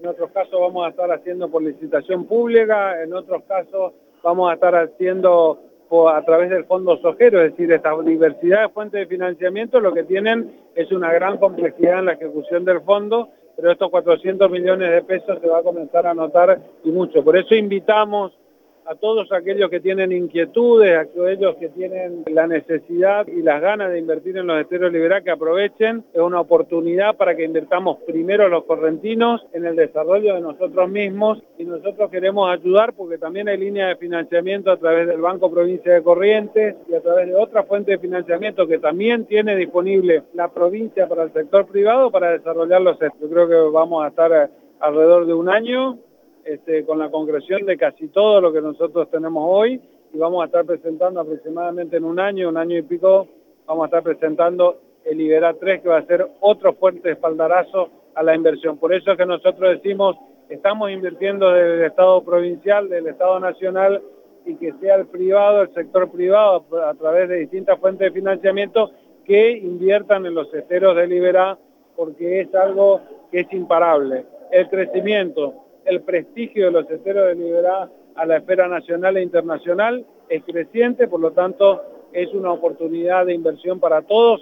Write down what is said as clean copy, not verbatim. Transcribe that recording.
en otros casos vamos a estar haciendo por licitación pública, en otros casos vamos a estar haciendo a través del fondo sojero, es decir, esta diversidad de fuentes de financiamiento lo que tienen es una gran complejidad en la ejecución del fondo, pero estos 400 millones de pesos se va a comenzar a notar y mucho. Por eso invitamos a todos aquellos que tienen inquietudes, a aquellos que tienen la necesidad y las ganas de invertir en los esteros Liberá, que aprovechen. Es una oportunidad para que invirtamos primero los correntinos en el desarrollo de nosotros mismos, y nosotros queremos ayudar porque también hay líneas de financiamiento a través del Banco Provincia de Corrientes y a través de otras fuentes de financiamiento que también tiene disponible la provincia para el sector privado para desarrollar los esteros. Yo creo que vamos a estar alrededor de un año con la concreción de casi todo lo que nosotros tenemos hoy, y vamos a estar presentando aproximadamente en un año y pico, vamos a estar presentando el Liberá 3, que va a ser otro fuerte espaldarazo a la inversión. Por eso es que nosotros decimos, estamos invirtiendo desde el Estado provincial, del Estado nacional, y que sea el privado, el sector privado, a través de distintas fuentes de financiamiento, que inviertan en los esteros de Liberá, porque es algo que es imparable. El crecimiento, el prestigio de los esteros de Liberá a la esfera nacional e internacional es creciente, por lo tanto es una oportunidad de inversión para todos.